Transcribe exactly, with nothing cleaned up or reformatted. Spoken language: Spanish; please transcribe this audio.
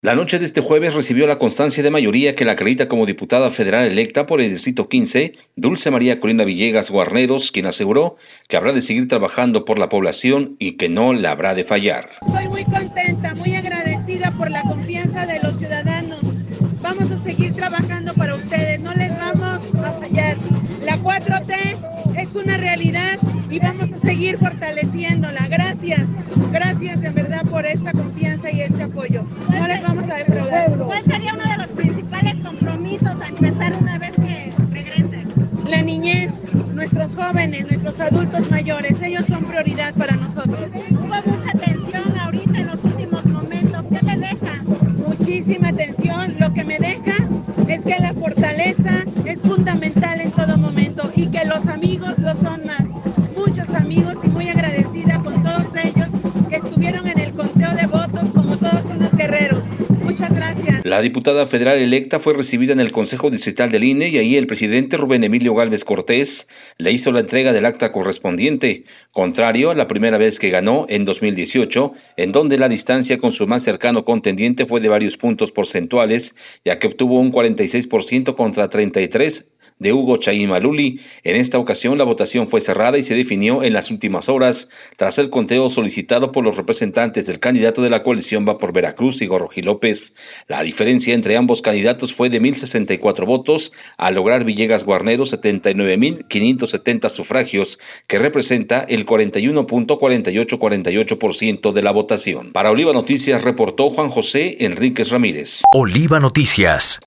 La noche de este jueves recibió la constancia de mayoría que la acredita como diputada federal electa por el Distrito quince, Dulce María Corina Villegas Guarneros, quien aseguró que habrá de seguir trabajando por la población y que no la habrá de fallar. Estoy muy contenta, muy agradecida por la confianza de los ciudadanos. Vamos a seguir trabajando para ustedes, no les vamos a fallar. La cuatro T es una realidad y vamos a seguir fortaleciéndola. Gracias, gracias en verdad por esta confianza y este apoyo. No les vamos a defraudar. ¿Cuál sería uno de los principales compromisos a empezar una vez que regresen? La niñez, nuestros jóvenes, nuestros adultos mayores, ellos son prioridad para nosotros. Hubo mucha tensión ahorita en los últimos momentos. ¿Qué le deja? Muchísima tensión. Lo que me deja es que la fortaleza es fundamental en todo momento y que los amigos lo son más. Muchos amigos y muy agradecida con todos ellos que estuvieron en el conteo de votos como todos unos guerreros. Muchas gracias. La diputada federal electa fue recibida en el Consejo Distrital del I N E y ahí el presidente Rubén Emilio Gálvez Cortés le hizo la entrega del acta correspondiente, contrario a la primera vez que ganó en dos mil dieciocho, en donde la distancia con su más cercano contendiente fue de varios puntos porcentuales, ya que obtuvo un cuarenta y seis por ciento contra treinta y tres por ciento de Hugo Chayín Maluli. En esta ocasión la votación fue cerrada y se definió en las últimas horas tras el conteo solicitado por los representantes del candidato de la coalición Va por Veracruz, Igor Rojí López. La diferencia entre ambos candidatos fue de mil sesenta y cuatro votos, al lograr Villegas Guarneros setenta y nueve mil quinientos setenta sufragios, que representa el cuarenta y uno punto cuatro ocho cuatro ocho por ciento de la votación. Para Oliva Noticias reportó Juan José Enríquez Ramírez. Oliva Noticias.